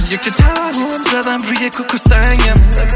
یکی توهم زدم روی کوکو سنگم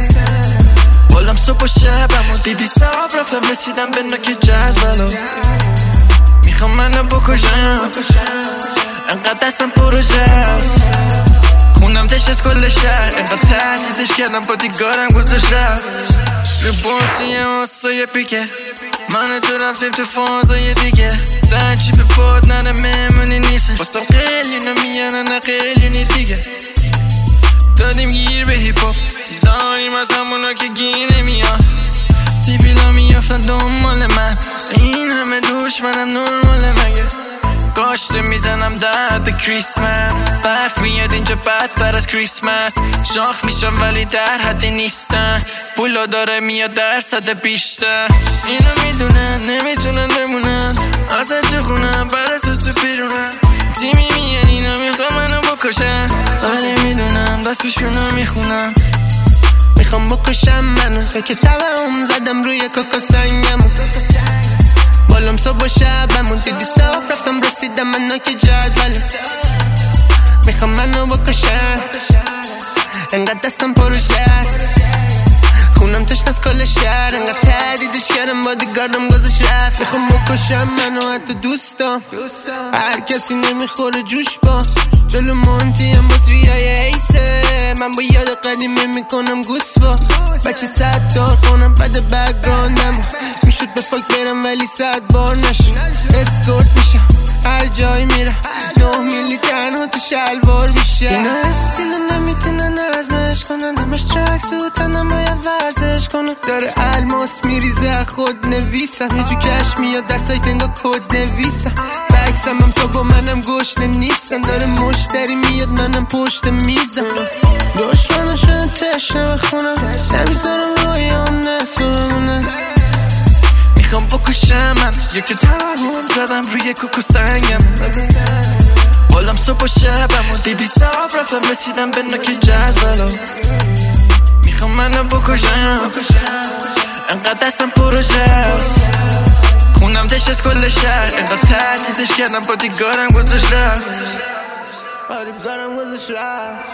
بالم صبح و شبم و دیدی صاف رفتم رسیدم به نوک جدولو میخوام منو بکشم انقدر دستم پروژه است خونم تشت از کل شهر انقدر تهدیدش کردم بادیگارم گذاشت رفت رپورتی واسه پیکه من تو رفتیم تو فازای دیگه در چی به پاد نره مهمونی نیست واسه قلیونا میانه نه قلیونی دیگه دادیم گیر به هیپاپ داریم از همونا که گیر نمیاد سیبیلا میافتن دنبال من این همه دشمنم نرماله مگه گاشته میزنم درد کریسمس برف میاد اینجا بدتر از کریسمس شاخ میشم ولی در حدی نیستن پولا داره میاد درصد بیشتر اینو میدونن نمیتونن بمونن ازت تو خونم بعد از تو بیرونن تیمی میان اینا میخوام منو بکشن ولی میدونم دستشونو میخونم میخوام بکشم منو که توهم زدم روی کوکو سنگمو بالم صبح و شبمون دیدی صاف رفتم رسیدم من که جدوله میخوام منو بکشن انقدر دستم پروژه است خونم تشت از کل شهر انقدر تهدیدش کردم بادیگاردم گذاشت رفت میخوام بکشم منو حتی دوستام هر کسی نمیخوره جوش با جلو مونتی هم با تریای ایسه من با یاد قدیمه میکنم گوسفا بچه 100 دار خونم بده بگراندم میشود به فاک برم ولی 100 بار نشد اسکورت میشم هر جای میرم 9 میلی تنها تو شلوار میشه اینا استیلو نمیتونن ازمش کنن همش ترکس و تنم باید ورزش کنم داره الماس میریزه خود نویسم یه جو کش میاد دستای تنگا کد نویسم بکسم هم تا با منم گشنه نیستن داره مشتری میاد منم پشت میزم دشمنو شدن تشنه بخونم نمیذارم رویام نسو بمونه میخوام بکشم من یکی توهم زدم روی کوکو سنگم بالم صبح و شبم و دیدی صاف رفتم رسیدم به نوک جدولو میخوام منو بکشم انقدر دستم پروژه است خونم تشت از کل شهر انقدر تهدیدش کردم بادیگارم گذاشت رفت